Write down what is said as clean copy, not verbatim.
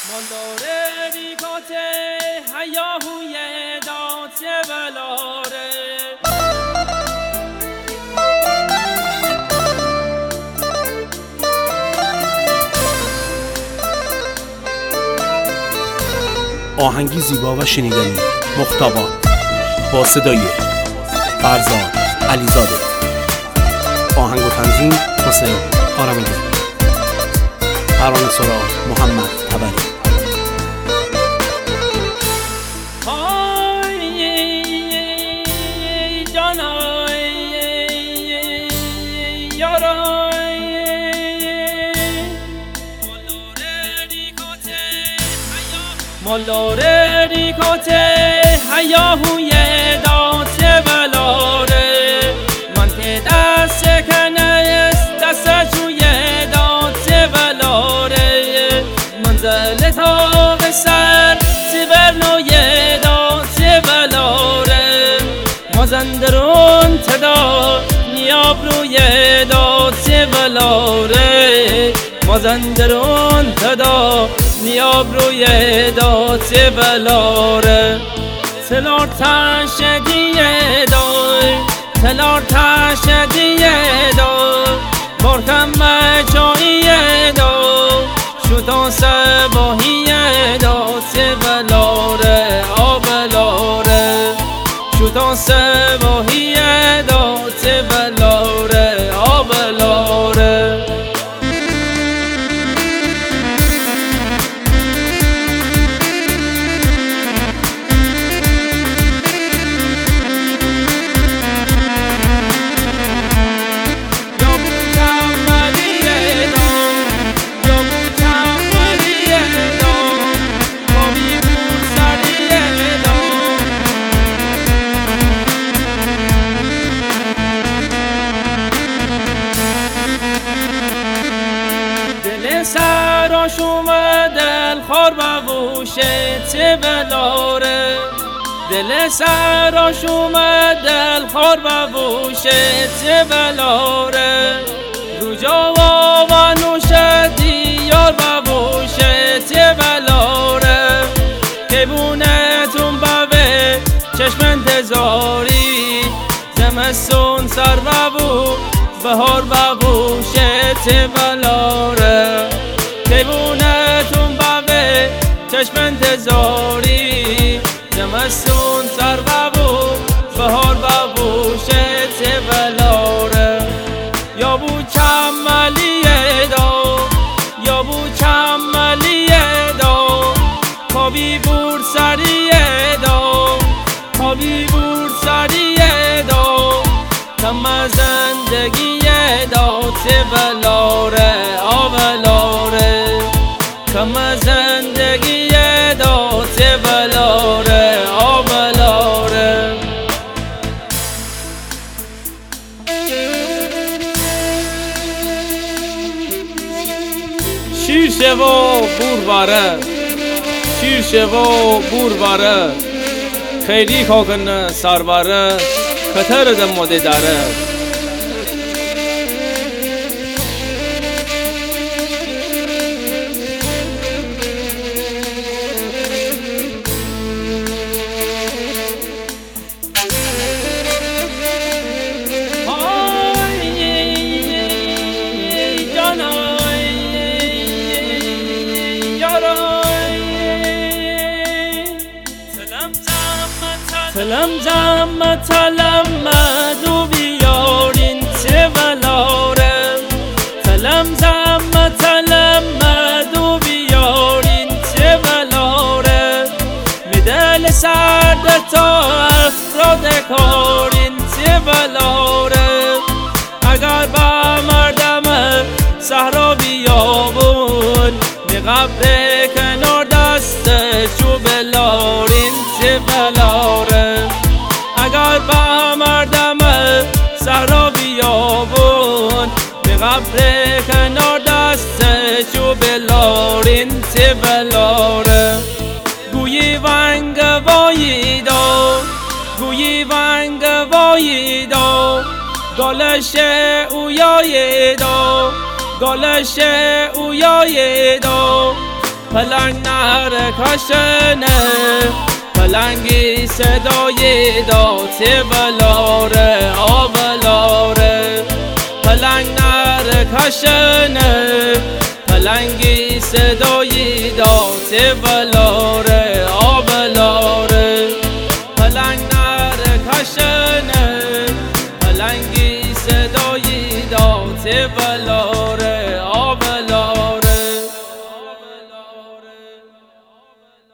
مالاره ریکاته هیاهوی داته بلاره آهنگی زیبا و شنیدنی مختبان با صدای فرزاد علیزاده. آهنگ و تنظیم حسین آرمیدی. ترانه سرا محمد تبری. مالاره ریکاته هیاهوی داته بلاره من ته دست کنه دست جوی داته بلاره منزل تاق سر سیبرنوی داته بلاره مازندرون تدا نیاب روی داته بلاره مازندرون تدا نیاب روی داته بلاره تلار تشدیه دای تلار تشدیه دای برکم مجاییه دای شوتا سباهیه داته بلاره آبلاره شوتا سباهیه داته بلاره آبلاره سراش اومد دلخوار ببوشه چه بلاره دل سراش اومد دلخوار ببوشه چه بلاره رو جوا و نوشه دیار ببوشه چه بلاره کبونتون ببه چشم انتظاری زمستون سر ببو بهار ببوشه چه بلاره کیبونتون ببه چشم انتظاری زمستون سر ببو بهار ببوشه چه بلاره یا بو کمالیه دا یا بو کمالیه دا کابی بور سریه دا کابی بور سریه دا کم زندگی داته بلاره آبلاره کم زندگی داته بلاره آبلاره شیرشه و بورواره شیرشه و بورواره خیلی کاکن سرباره خطر دماده داره تلم زم تلم مدو بیارین چه بلاره تلم زم تلم مدو بیارین چه بلاره میدل سرد تا افراد کارین چه بلاره اگر با مردم صحرا بیابون می قبر کنار دست چوب لارین چه بلاره اگر با مردم صحرا بیابون می قبر کنار دست چوب لارین چه بلاره گویی ونگ وایی دا گویی ونگ وایی دا گالش اویای دا گالش اویای دا پلنگ نره کشنه پلنگی صدای دات بلاره آبلاره پلنگ نره کشنه پلنگی صدای دات بلاره آبلاره پلنگ نره کشنه پلنگی صدای دات بلاره